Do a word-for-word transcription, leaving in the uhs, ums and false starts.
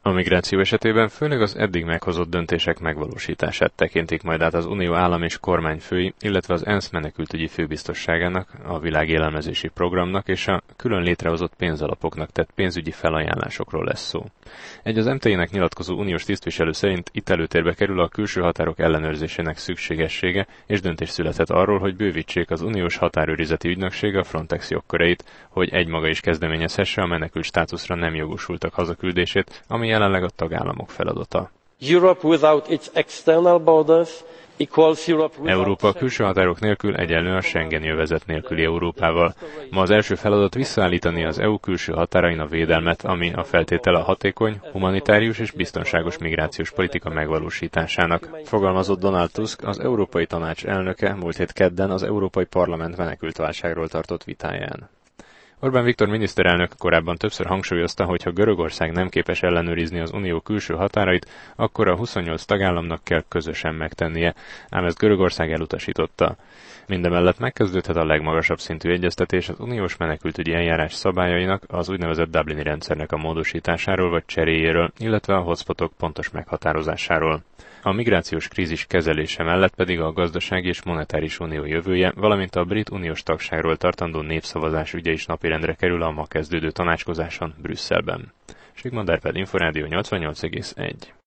A migráció esetében főleg az eddig meghozott döntések megvalósítását tekintik majd át az Unió állam és kormányfői, illetve az ENSZ menekültügyi főbiztosságának, a világélelmezési programnak és a külön létrehozott pénzalapoknak tett pénzügyi felajánlásokról lesz szó. Egy az em té i-nek nyilatkozó uniós tisztviselő szerint itt előtérbe kerül a külső határok ellenőrzésének szükségessége, és döntés született arról, hogy bővítsék az uniós határőrizeti ügynökség a Frontex jogköreit, hogy egymaga is kezdeményezhesse a menekült státuszra nem jogosultak hazaküldését, ami jelenleg a tagállamok feladata. Europe without its external borders equals Europe without... Európa külső határok nélkül egyenlő a Schengeni övezet nélküli Európával. Ma az első feladat visszaállítani az é u külső határain a védelmet, ami a feltétele a hatékony, humanitárius és biztonságos migrációs politika megvalósításának, fogalmazott Donald Tusk, az Európai Tanács elnöke múlt hét kedden az Európai Parlament menekültválságról tartott vitáján. Orbán Viktor miniszterelnök korábban többször hangsúlyozta, hogy ha Görögország nem képes ellenőrizni az unió külső határait, akkor a huszonnyolc tagállamnak kell közösen megtennie, ám ezt Görögország elutasította. Mindemellett megkezdődhet a legmagasabb szintű egyeztetés az uniós menekültügyi eljárás szabályainak, az úgynevezett Dublini rendszernek a módosításáról vagy cseréjéről, illetve a hotspotok pontos meghatározásáról. A migrációs krízis kezelése mellett pedig a gazdasági és monetáris unió jövője, valamint a brit uniós tagságról tartandó népszavazás ügye is napirendre kerül a ma kezdődő tanácskozáson Brüsszelben. Sigmond Árpád, Inforádió nyolcvannyolc egész egy.